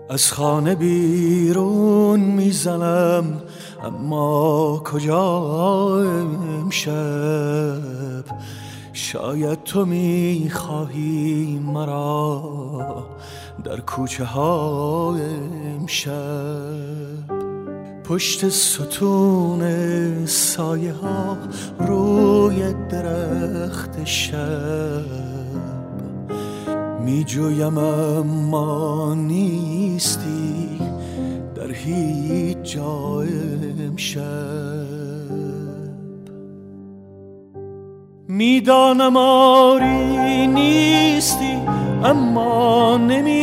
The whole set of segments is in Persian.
از خانه بیرون میزنم، اما کجا امشب؟ شاید تو میخواهی مرا در کوچه ها امشب. پشت ستون سایه ها روی درخت شب می جویم، اما نیستی در هیچ جا امشب. میدانم آری نیستی، اما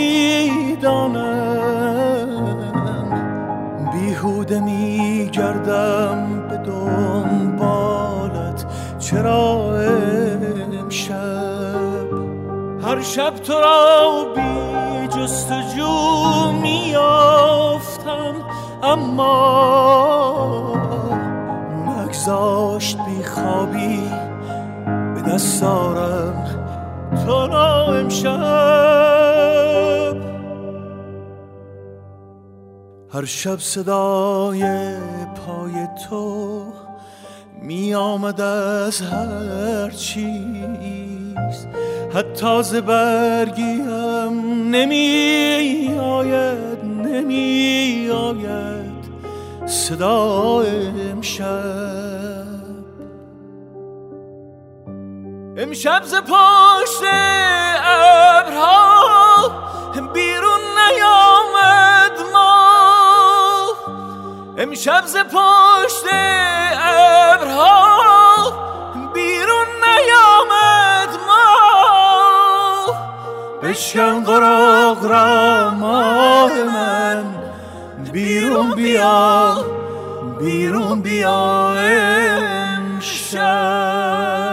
نمیدانم. بیهوده میگردم به دنبالت، چرا امشب؟ هر شب تو را بی جستجو میافتم، اما نگذاشت بی خوابی به دست آرم تو را امشب. هر شب صدای پای تو می آمد از هر چیز، حتی ز برگی هم نمی آید صدا امشب. امشب ز پشت ابرها بیرون نیامد ماه، امشب ز پشت ابرها بیرون نیامد ماه. بشکن قراق را ماه من، بیرون بیا، بیرون بیا امشب.